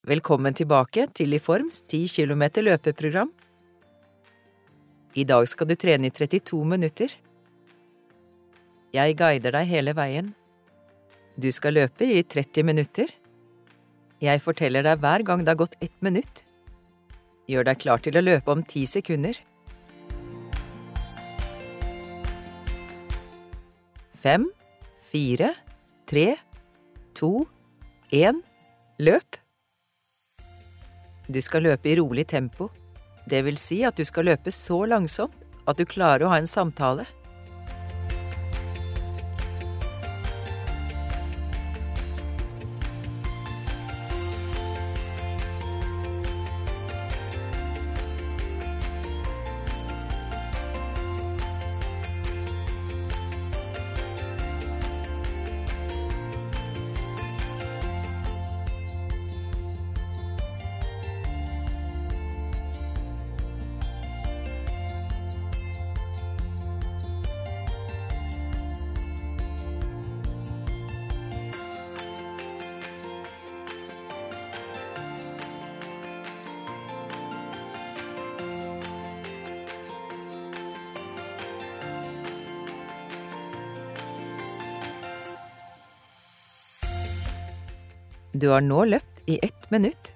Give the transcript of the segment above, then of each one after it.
Velkommen tilbake til Liforms 10 kilometer løpeprogram. I dag skal du trene i 32 minutter. Jeg guider deg hele veien. Du skal løpe i 30 minutter. Jeg forteller deg hver gang det har gått 1 minutt. Gjør deg klar til å løpe om 10 sekunder. 5, 4, 3, 2, 1, løp! Du skal løpe i rolig tempo. Det vil si at du skal løpe så langsomt at du klarer å ha en samtale. Du har nå løpt i 1 minutt.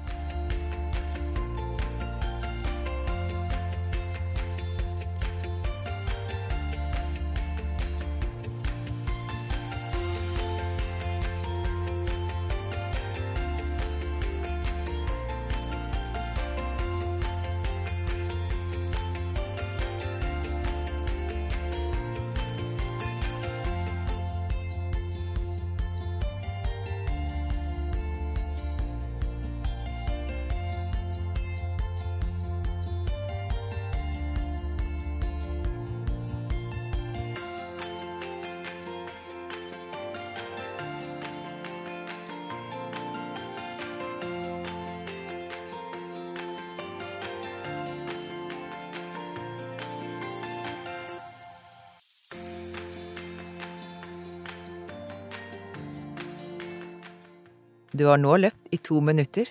Du har nå løpt i 2 minutter.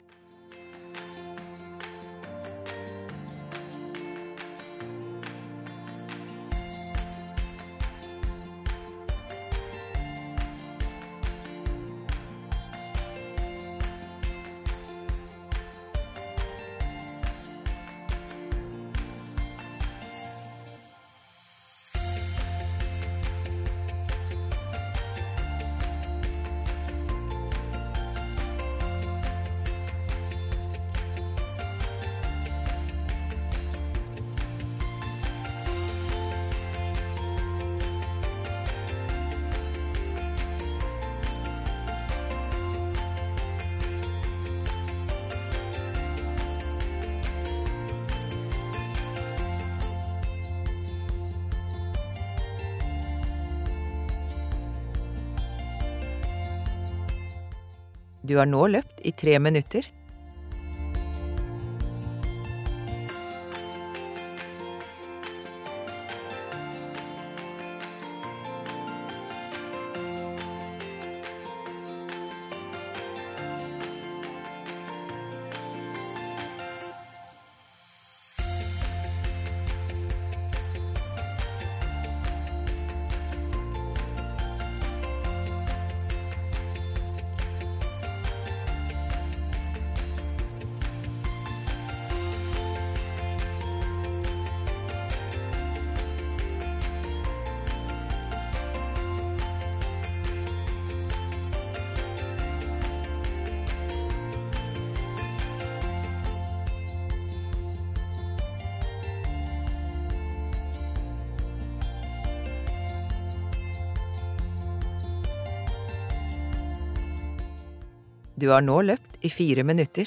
Du har nå løpt i 3 minutter. Du har nå løpt i 4 minutter.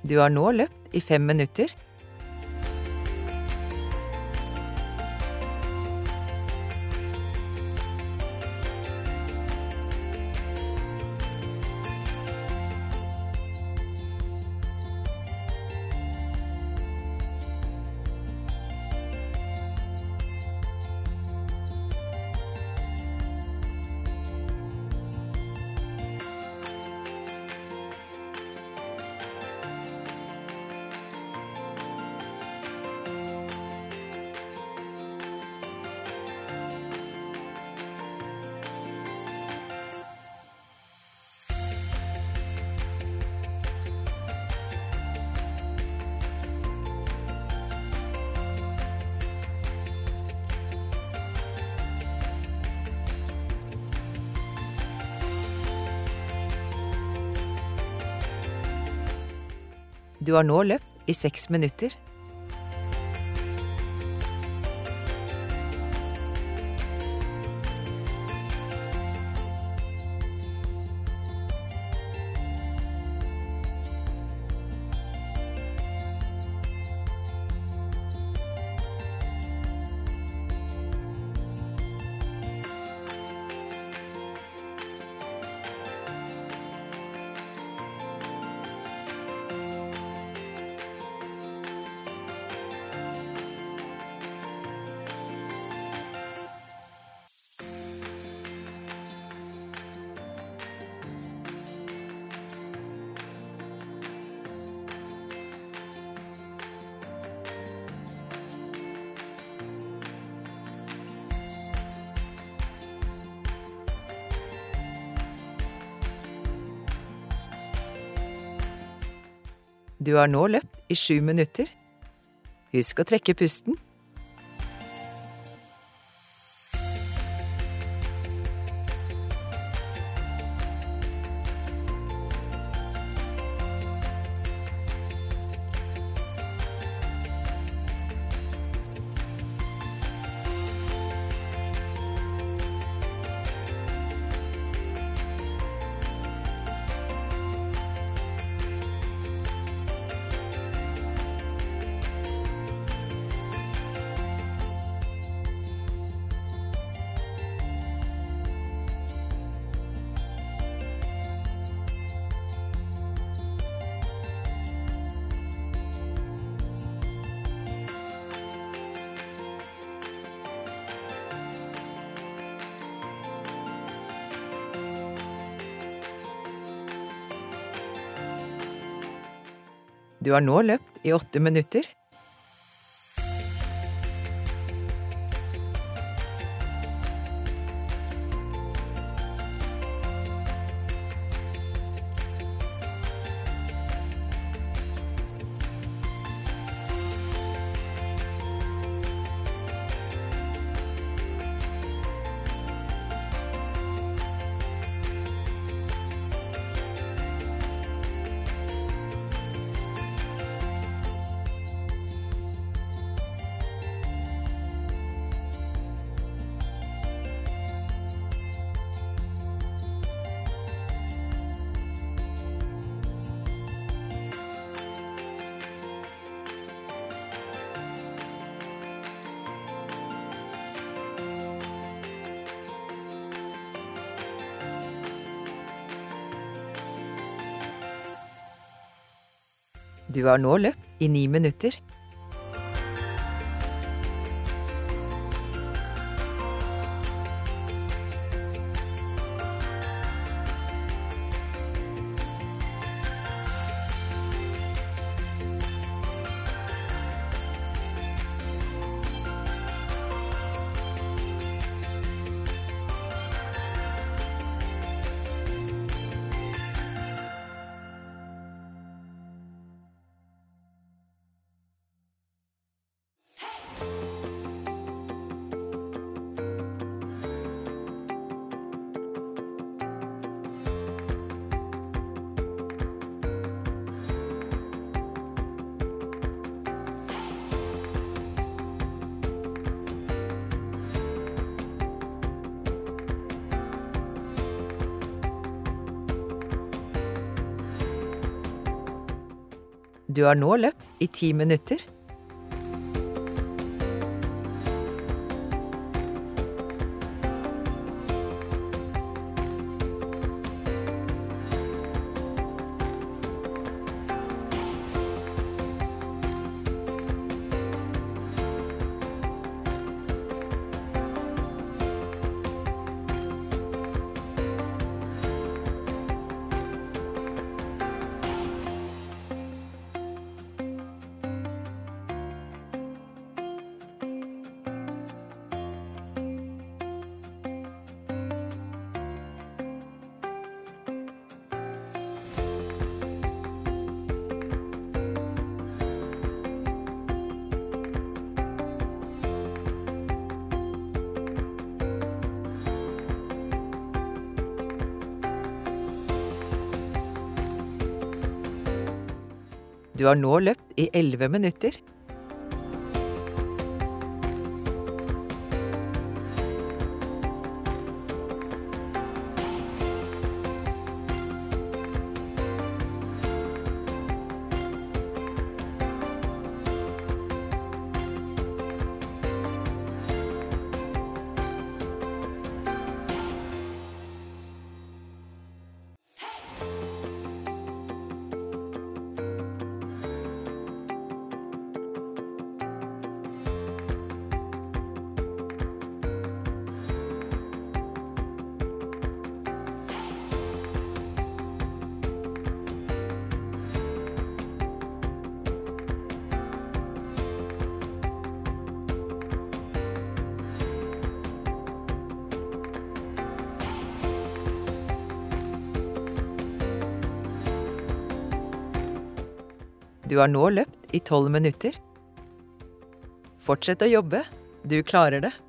Du har nå løpt i 5 minutter. Du har nå løpt i 6 minutter. Du har nå løpt i 7 minutter. Husk å trekke pusten. Du har nå løpt i 8 minutter. Du har nå løpt i 9 minutter. Du har nå løpt i 10 minutter. Du har nå løpt i 11 minutter. Du har nå løpt i 12 minutter. Fortsett å jobbe. Du klarer det.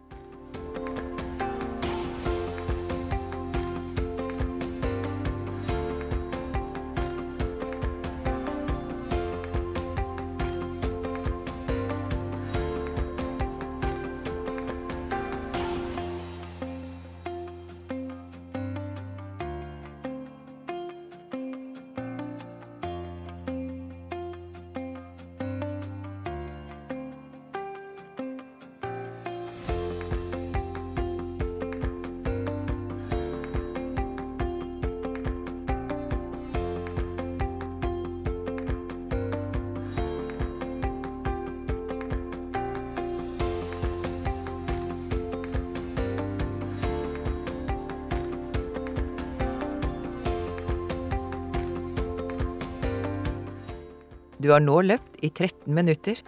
Du har nå løpt i 13 minutter.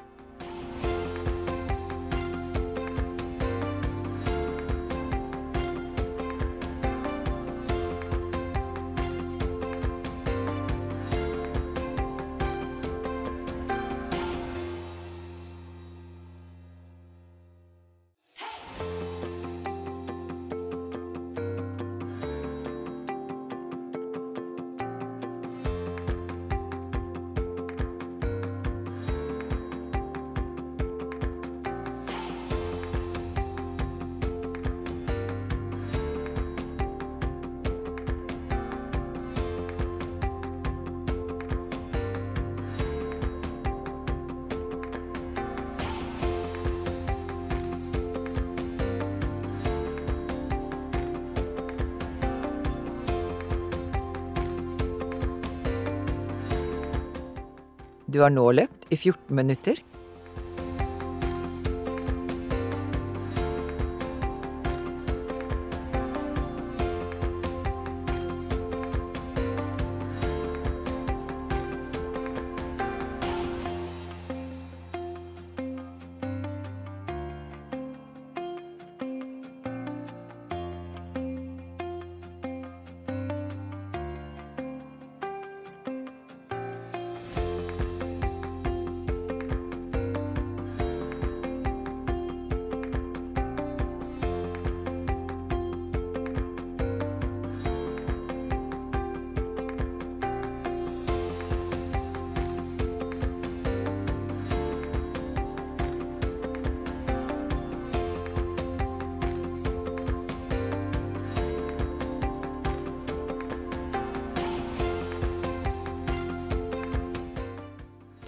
Du har nå løpt i 14 minutter.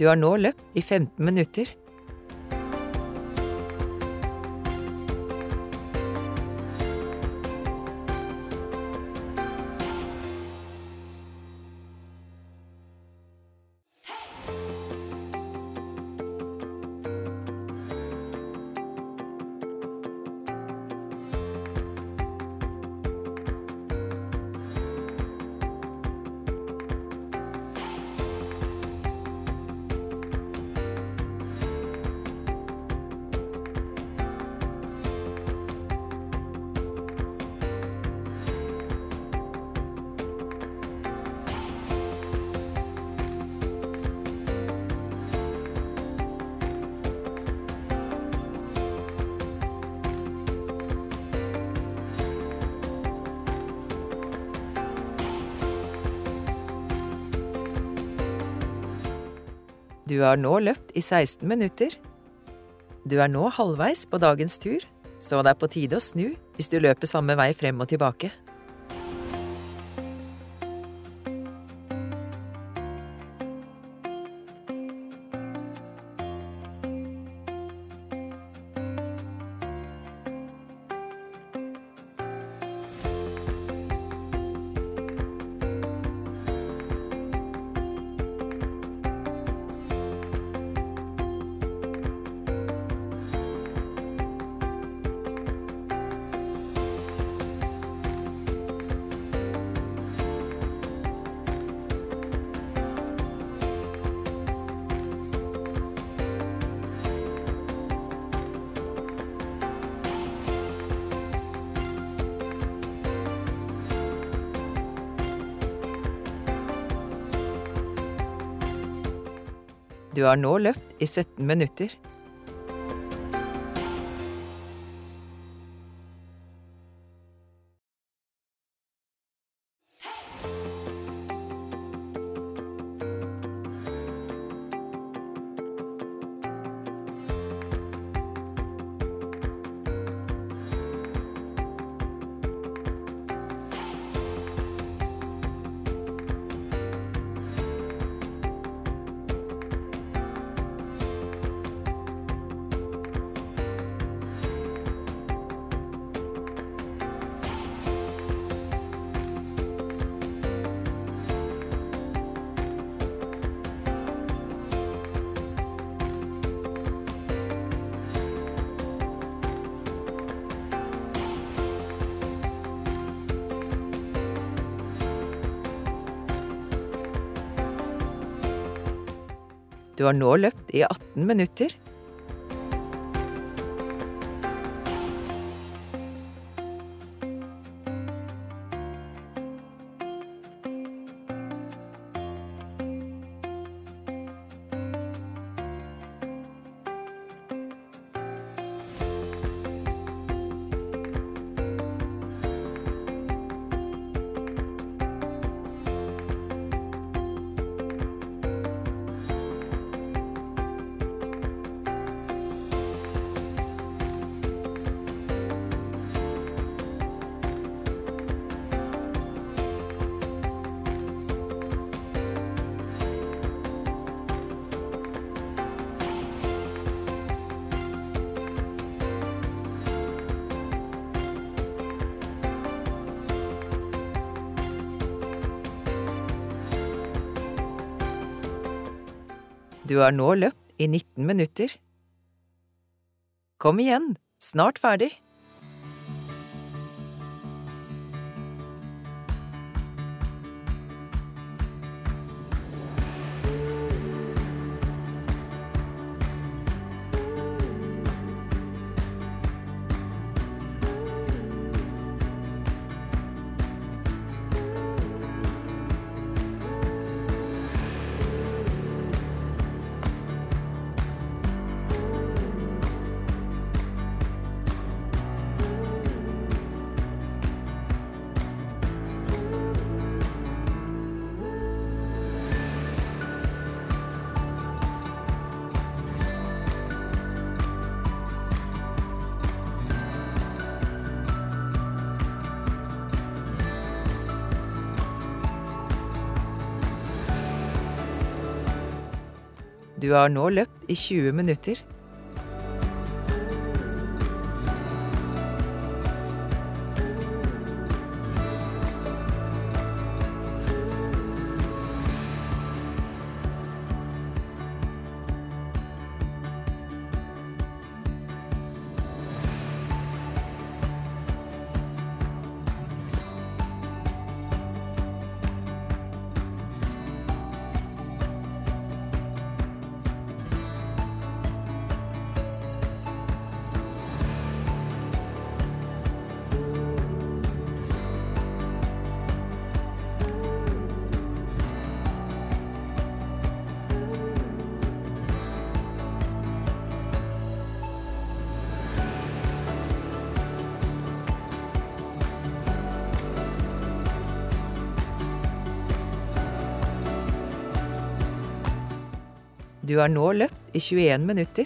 Du har nå løpt i 15 minutter. Du har nå løpt i 16 minutter. Du er nå halvveis på dagens tur, så det er på tide å snu hvis du løper samme vei frem og tilbake. Du har nå løpt i 17 minutter. Du har nå løpt i 18 minutter. Du har nå løpt i 19 minutter. Kom igjen, snart ferdig. Du har nå løpt i 20 minutter. Du har nå løpt i 21 minutter.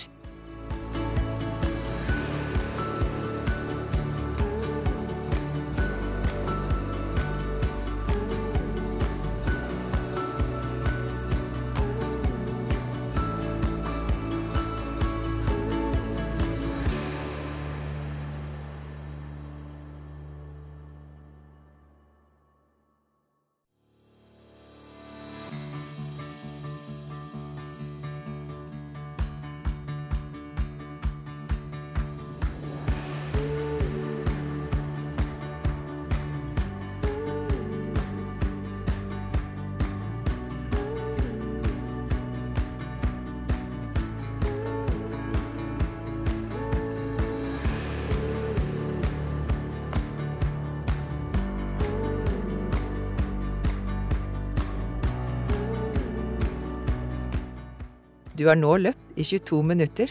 Du har nå løpt i 22 minutter.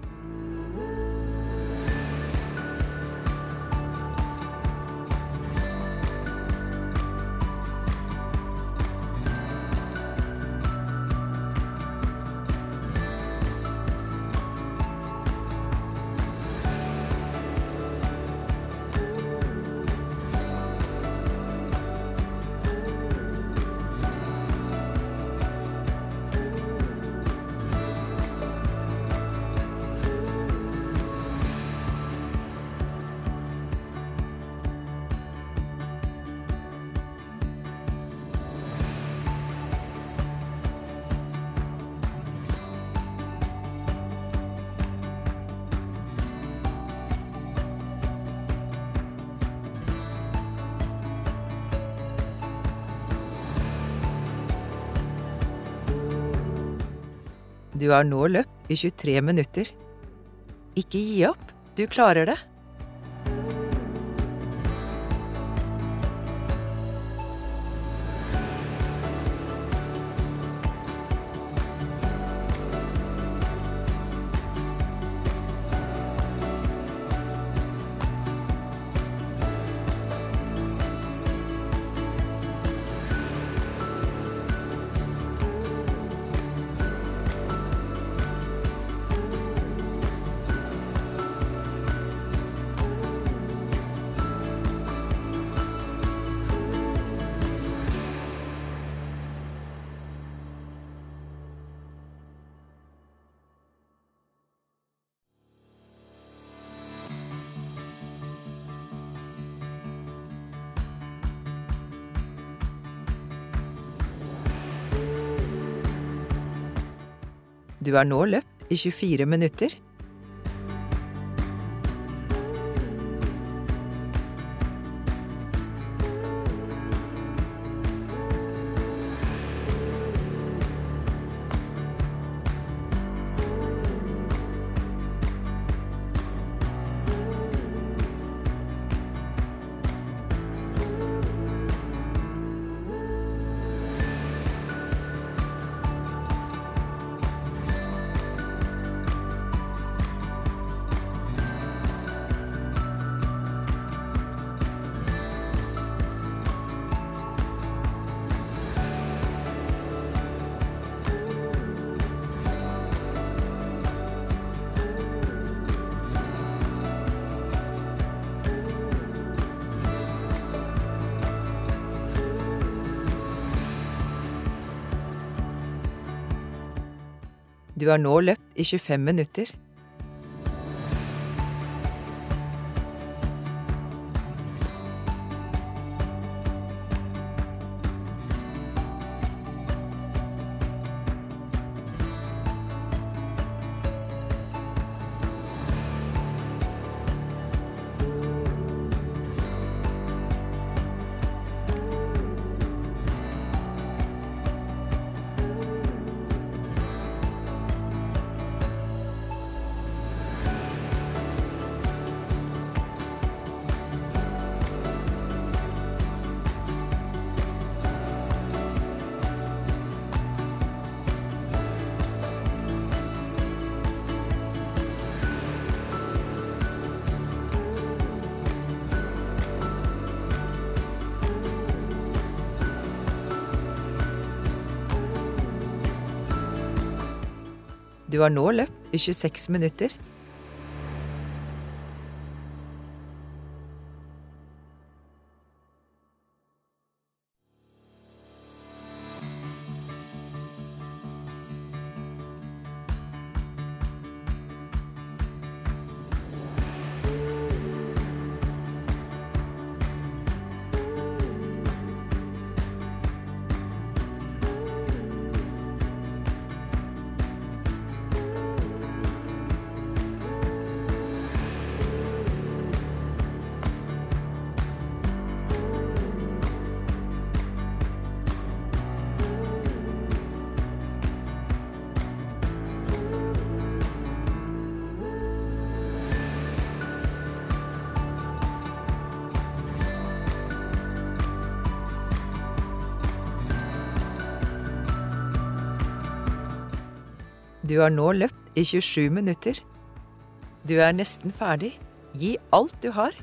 Du har nå løpt i 23 minutter. Ikke gi opp, du klarer det. Du har nå løpt i 24 minutter. Du har nå løpt i 25 minutter. Du har nå løpt i 26 minutter. Du har nå løpt i 27 minutter. Du er nesten ferdig. Gi alt du har.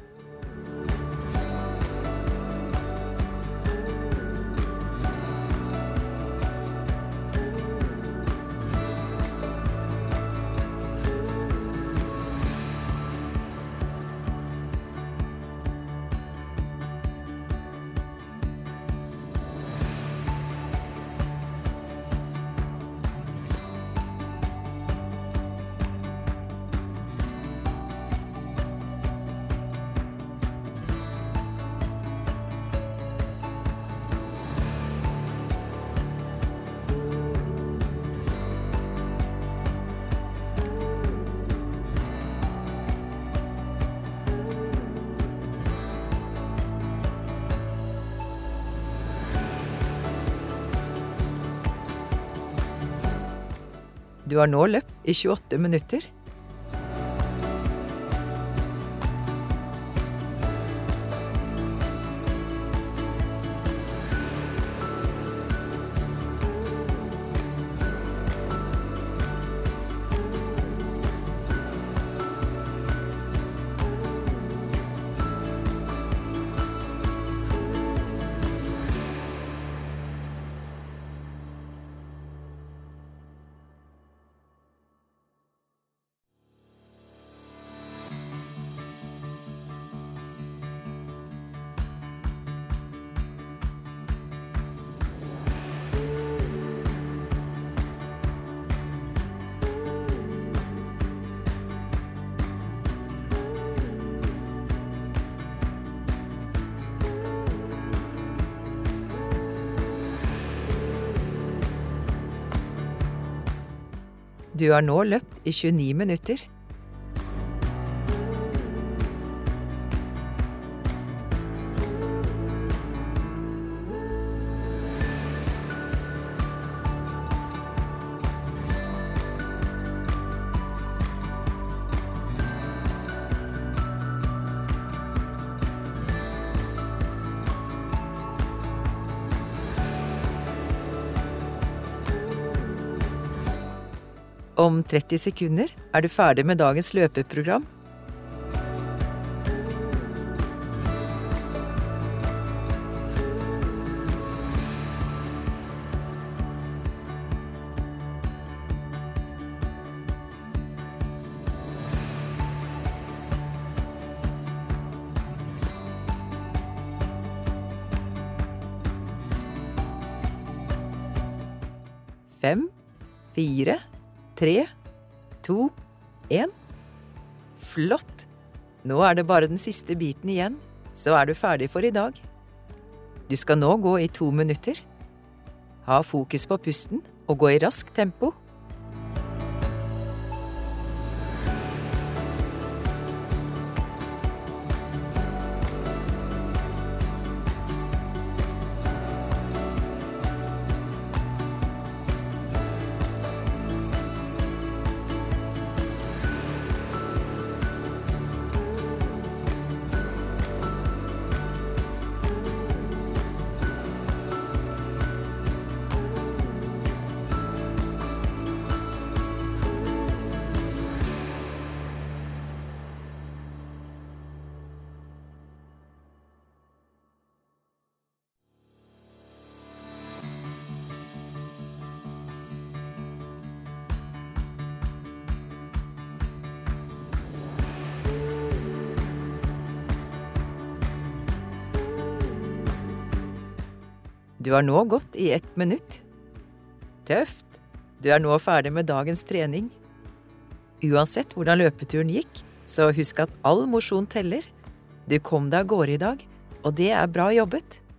Du har nå løpt i 28 minutter. Du har nå løpt i 29 minutter. Om 30 sekunder er du ferdig med dagens løpeprogram. Fem, fire, 3, 2, 1. Flott! Nå er det bare den siste biten igjen, så er du ferdig for i dag. Du skal nå gå i 2 minutter. Ha fokus på pusten og gå i raskt tempo. Du har nå gått i 1 minutt. Tøft! Du er nå ferdig med dagens trening. Uansett hvordan løpeturen gikk, så husk at all mosjon teller. Du kom deg av gårde i dag, og det er bra jobbet.